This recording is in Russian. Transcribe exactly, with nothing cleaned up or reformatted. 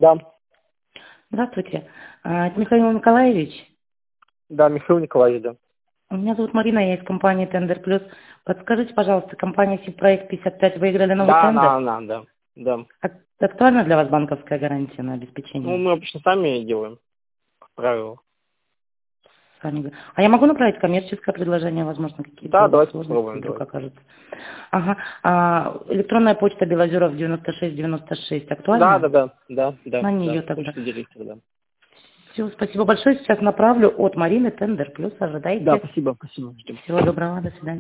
Да. Здравствуйте. А, Это Михаил Николаевич. Да, Михаил Николаевич, да. Меня зовут Марина, я из компании Тендер Плюс. Подскажите, пожалуйста, компания Сибпроект пятьдесят пять выиграли новый Да, тендер? да, да, да, да. Ак- Актуальна для вас банковская гарантия на Ну, обеспечение? мы обычно сами делаем, как правило. Сами говорю. А я могу направить коммерческое предложение, возможно, какие-то Да, у вас давайте сложности попробуем, вдруг давайте. окажутся? Ага. А, электронная почта Белозеров девяносто шесть девяносто шесть Да, актуальна? да, да, да, да, На да. нее тогда. Почта директор, да. Все, спасибо большое. Сейчас направлю от Марины Тендер Плюс. Да, Ожидайте. спасибо, спасибо, ждем. Всего доброго, до свидания.